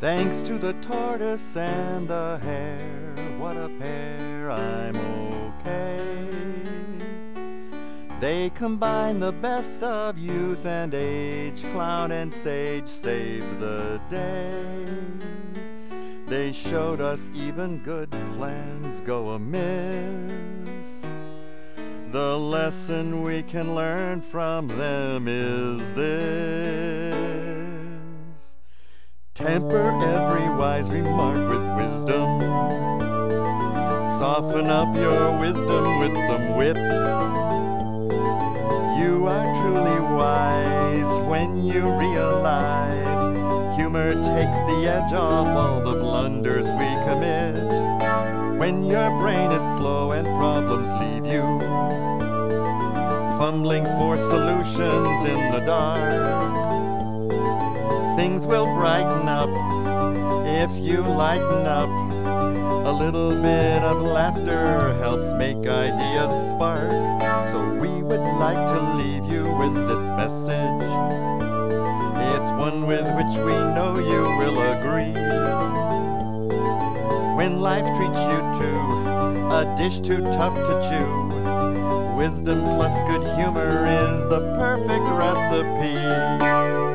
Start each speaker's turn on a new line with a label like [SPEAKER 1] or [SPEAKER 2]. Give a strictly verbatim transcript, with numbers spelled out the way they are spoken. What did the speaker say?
[SPEAKER 1] Thanks to the tortoise and the hare, what a pair, I'm okay. They combine the best of youth and age, clown and sage save the day. They showed us even good plans go amiss. The lesson we can learn from them is this: temper every wise remark with wisdom. Soften up your wisdom with some wit. You are truly wise when you realize humor takes the edge off all the blunders we commit. When your brain is slow and problems leave you fumbling for solutions in the dark, things will brighten up if you lighten up. A little bit of laughter helps make ideas spark. So we would like to leave you with this message. It's one with which we know you will agree. When life treats you to a dish too tough to chew, wisdom plus good humor is the perfect recipe.